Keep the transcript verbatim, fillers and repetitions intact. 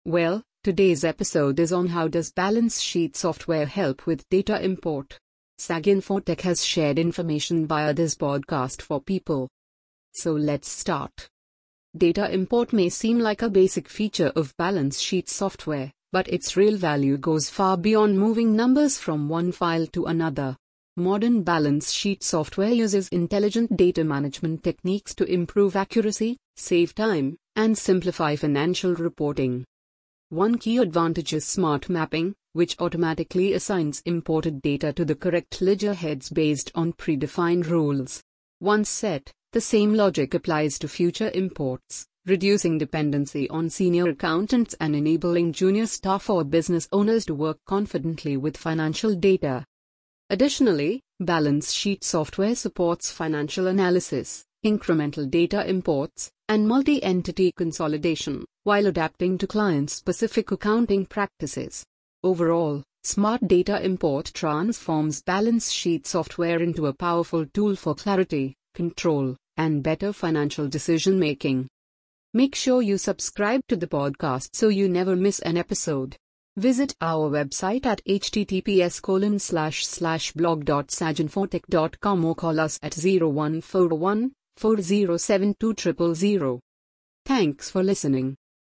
Well, today's episode is on how does balance sheet software help with data import. Sag Infotech has shared information via this podcast for people. So let's start. Data import may seem like a basic feature of balance sheet software, but its real value goes far beyond moving numbers from one file to another. Modern balance sheet software uses intelligent data management techniques to improve accuracy, save time, and simplify financial reporting. One key advantage is smart mapping, which automatically assigns imported data to the correct ledger heads based on predefined rules. Once set, the same logic applies to future imports, reducing dependency on senior accountants and enabling junior staff or business owners to work confidently with financial data. Additionally, balance sheet software supports financial analysis, incremental data imports, and multi-entity consolidation, while adapting to client-specific accounting practices. Overall, smart data import transforms balance sheet software into a powerful tool for clarity, control, and better financial decision-making. Make sure you subscribe to the podcast so you never miss an episode. Visit our website at h t t p s colon slash slash blog dot sag infotech dot com or call us at zero one four one, four zero seven two zero zero zero. Thanks for listening.